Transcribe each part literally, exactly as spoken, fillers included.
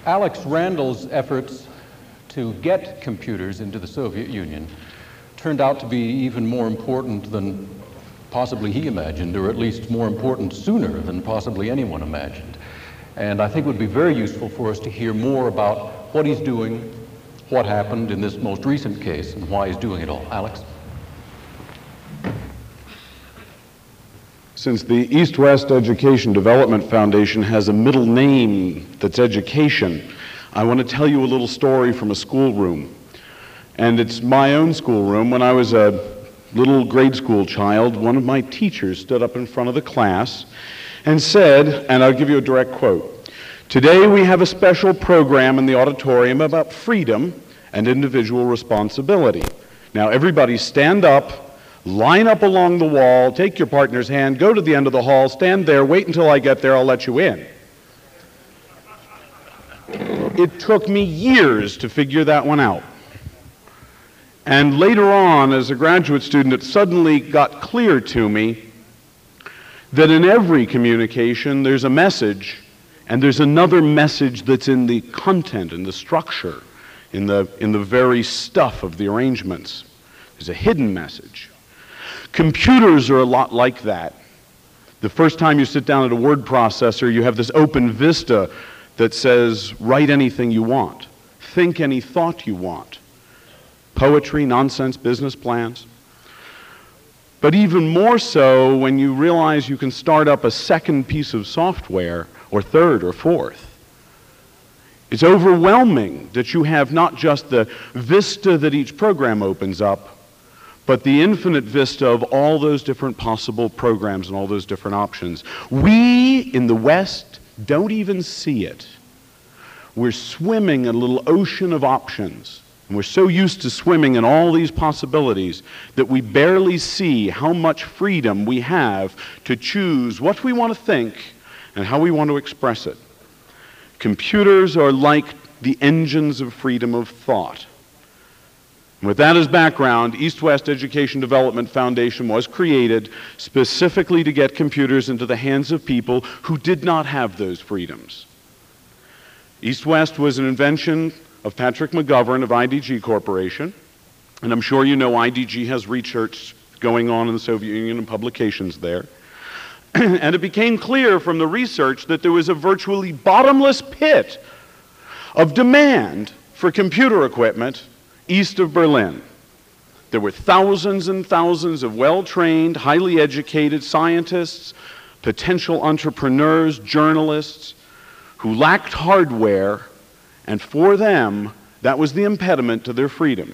Alex Randall's efforts to get computers into the Soviet Union turned out to be even more important than possibly he imagined, or at least more important sooner than possibly anyone imagined. And I think it would be very useful for us to hear more about what he's doing, what happened in this most recent case, and why he's doing it all. Alex? Since the East-West Education Development Foundation has a middle name that's education, I want to tell you a little story from a schoolroom. And it's my own schoolroom. When I was a little grade school child, one of my teachers stood up in front of the class and said, and I'll give you a direct quote, "Today we have a special program in the auditorium about freedom and individual responsibility. Now everybody stand up, line up along the wall, take your partner's hand, go to the end of the hall, stand there, wait until I get there, I'll let you in." It took me years to figure that one out. And later on, as a graduate student, it suddenly got clear to me that in every communication there's a message, and there's another message that's in the content, in the structure, in the, in the very stuff of the arrangements. There's a hidden message. Computers are a lot like that. The first time you sit down at a word processor, you have this open vista that says, write anything you want, think any thought you want. Poetry, nonsense, business plans. But even more so when you realize you can start up a second piece of software, or third or fourth. It's overwhelming that you have not just the vista that each program opens up, but the infinite vista of all those different possible programs and all those different options. We in the West don't even see it. We're swimming in a little ocean of options. And we're so used to swimming in all these possibilities that we barely see how much freedom we have to choose what we want to think and how we want to express it. Computers are like the engines of freedom of thought. And with that as background, East-West Education Development Foundation was created specifically to get computers into the hands of people who did not have those freedoms. East-West was an invention of Patrick McGovern of I D G Corporation, and I'm sure you know I D G has research going on in the Soviet Union and publications there. And it became clear from the research that there was a virtually bottomless pit of demand for computer equipment east of Berlin. There were thousands and thousands of well-trained, highly educated scientists, potential entrepreneurs, journalists, who lacked hardware, and for them, that was the impediment to their freedom.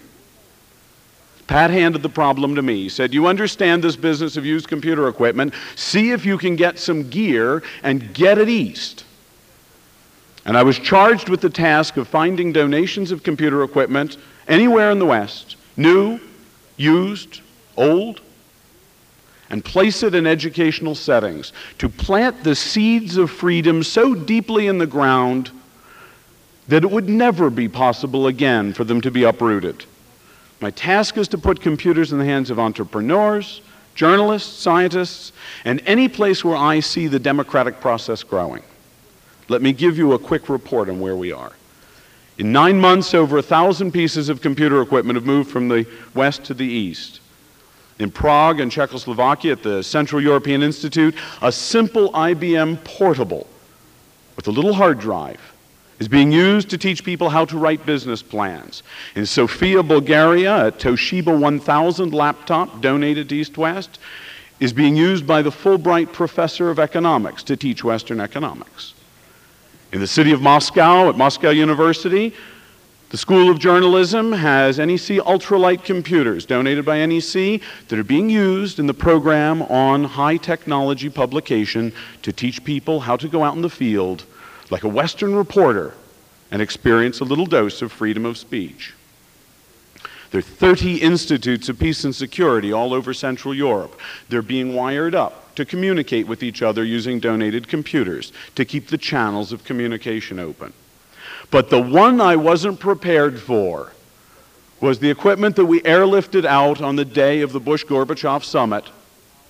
Pat handed the problem to me. He said, you understand this business of used computer equipment, see if you can get some gear and get it east. And I was charged with the task of finding donations of computer equipment anywhere in the West, new, used, old, and place it in educational settings, to plant the seeds of freedom so deeply in the ground that it would never be possible again for them to be uprooted. My task is to put computers in the hands of entrepreneurs, journalists, scientists, and any place where I see the democratic process growing. Let me give you a quick report on where we are. In nine months, over a thousand pieces of computer equipment have moved from the west to the east. In Prague and Czechoslovakia at the Central European Institute, a simple I B M portable with a little hard drive is being used to teach people how to write business plans. In Sofia, Bulgaria, a Toshiba one thousand laptop donated to East-West is being used by the Fulbright Professor of Economics to teach Western economics. In the city of Moscow, at Moscow University, the School of Journalism has N E C ultralight computers donated by N E C that are being used in the program on high technology publication to teach people how to go out in the field like a Western reporter and experience a little dose of freedom of speech. There are thirty institutes of peace and security all over Central Europe. They're being wired up to communicate with each other using donated computers to keep the channels of communication open. But the one I wasn't prepared for was the equipment that we airlifted out on the day of the Bush-Gorbachev summit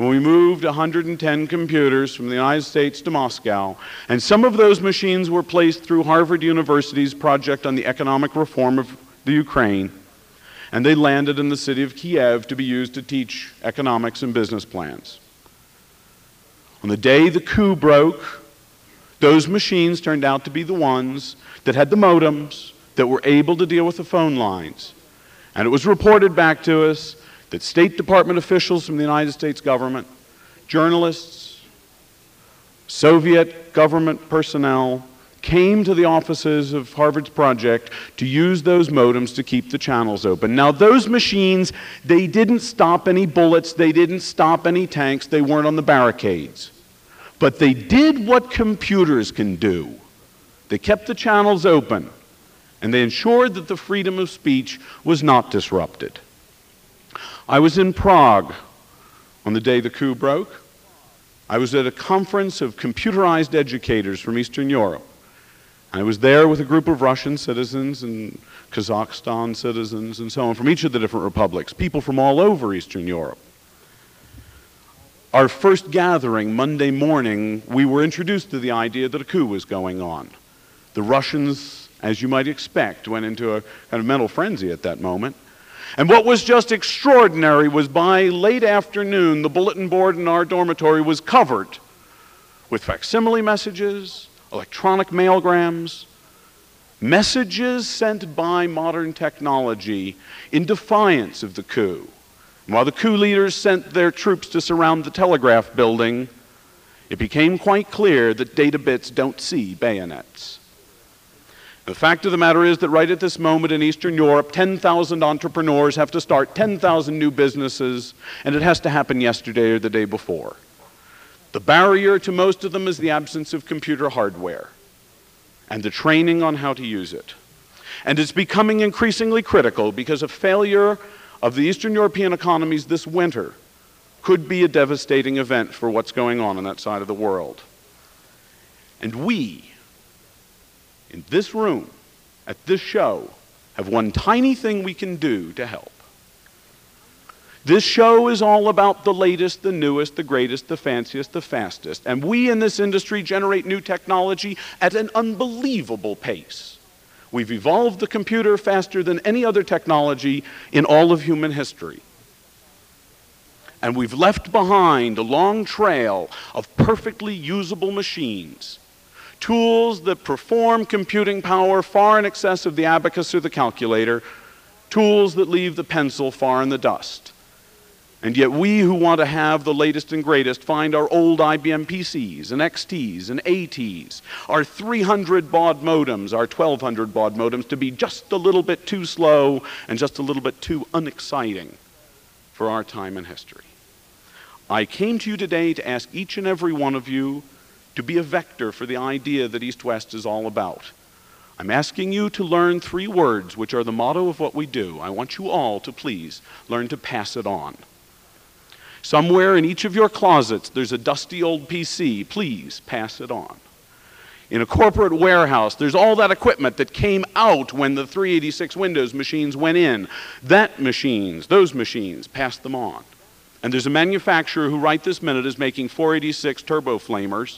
when we moved one hundred ten computers from the United States to Moscow, and some of those machines were placed through Harvard University's project on the economic reform of the Ukraine, and they landed in the city of Kiev to be used to teach economics and business plans. On the day the coup broke, those machines turned out to be the ones that had the modems that were able to deal with the phone lines. And it was reported back to us that State Department officials from the United States government, journalists, Soviet government personnel came to the offices of Harvard's project to use those modems to keep the channels open. Now, those machines, they didn't stop any bullets, they didn't stop any tanks, they weren't on the barricades. But they did what computers can do. They kept the channels open, and they ensured that the freedom of speech was not disrupted. I was in Prague on the day the coup broke. I was at a conference of computerized educators from Eastern Europe. I was there with a group of Russian citizens and Kazakhstan citizens and so on from each of the different republics, people from all over Eastern Europe. Our first gathering, Monday morning, we were introduced to the idea that a coup was going on. The Russians, as you might expect, went into a kind of mental frenzy at that moment. And what was just extraordinary was by late afternoon, the bulletin board in our dormitory was covered with facsimile messages, electronic mailgrams, messages sent by modern technology in defiance of the coup. And while the coup leaders sent their troops to surround the telegraph building, it became quite clear that data bits don't see bayonets. The fact of the matter is that right at this moment in Eastern Europe, ten thousand entrepreneurs have to start ten thousand new businesses, and it has to happen yesterday or the day before. The barrier to most of them is the absence of computer hardware and the training on how to use it. And it's becoming increasingly critical because a failure of the Eastern European economies this winter could be a devastating event for what's going on on that side of the world. And we, in this room, at this show, have one tiny thing we can do to help. This show is all about the latest, the newest, the greatest, the fanciest, the fastest. And we in this industry generate new technology at an unbelievable pace. We've evolved the computer faster than any other technology in all of human history. And we've left behind a long trail of perfectly usable machines, tools that perform computing power far in excess of the abacus or the calculator, tools that leave the pencil far in the dust. And yet we who want to have the latest and greatest find our old I B M P Cs and X Ts and A Ts, our three hundred baud modems, our twelve hundred baud modems to be just a little bit too slow and just a little bit too unexciting for our time in history. I came to you today to ask each and every one of you to be a vector for the idea that East West is all about. I'm asking you to learn three words which are the motto of what we do. I want you all to please learn to pass it on. Somewhere in each of your closets, there's a dusty old P C. Please pass it on. In a corporate warehouse, there's all that equipment that came out when the three eighty-six Windows machines went in. That machines, those machines, pass them on. And there's a manufacturer who right this minute is making four eighty-six turbo flamers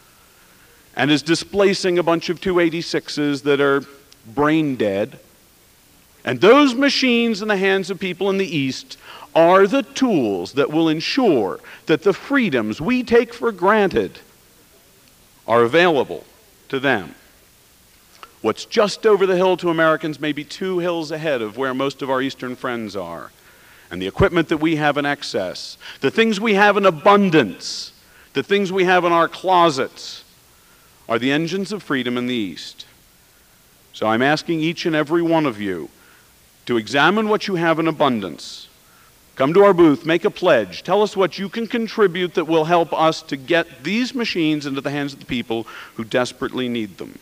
and is displacing a bunch of two eighty-sixes that are brain dead. And those machines in the hands of people in the East are the tools that will ensure that the freedoms we take for granted are available to them. What's just over the hill to Americans may be two hills ahead of where most of our Eastern friends are. And the equipment that we have in excess, the things we have in abundance, the things we have in our closets, are the engines of freedom in the East. So I'm asking each and every one of you to examine what you have in abundance. Come to our booth, make a pledge, tell us what you can contribute that will help us to get these machines into the hands of the people who desperately need them.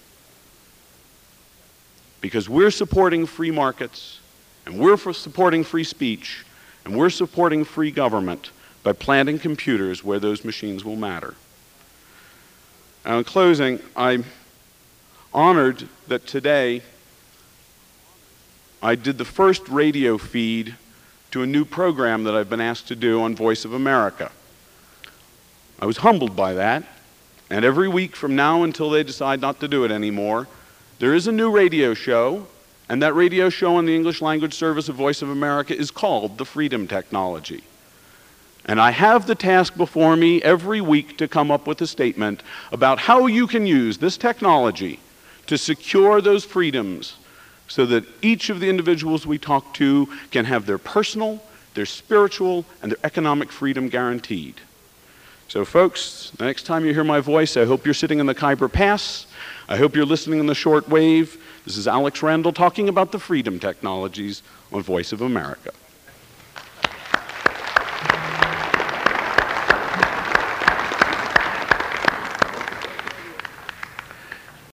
Because we're supporting free markets, and we're for supporting free speech, and we're supporting free government by planting computers where those machines will matter. Now, in closing, I'm honored that today I did the first radio feed to a new program that I've been asked to do on Voice of America. I was humbled by that. And every week from now until they decide not to do it anymore, there is a new radio show, and that radio show on the English language service of Voice of America is called The Freedom Technology. And I have the task before me every week to come up with a statement about how you can use this technology to secure those freedoms so that each of the individuals we talk to can have their personal, their spiritual, and their economic freedom guaranteed. So folks, the next time you hear my voice, I hope you're sitting in the Khyber Pass. I hope you're listening in the short wave. This is Alex Randall talking about the freedom technologies on Voice of America.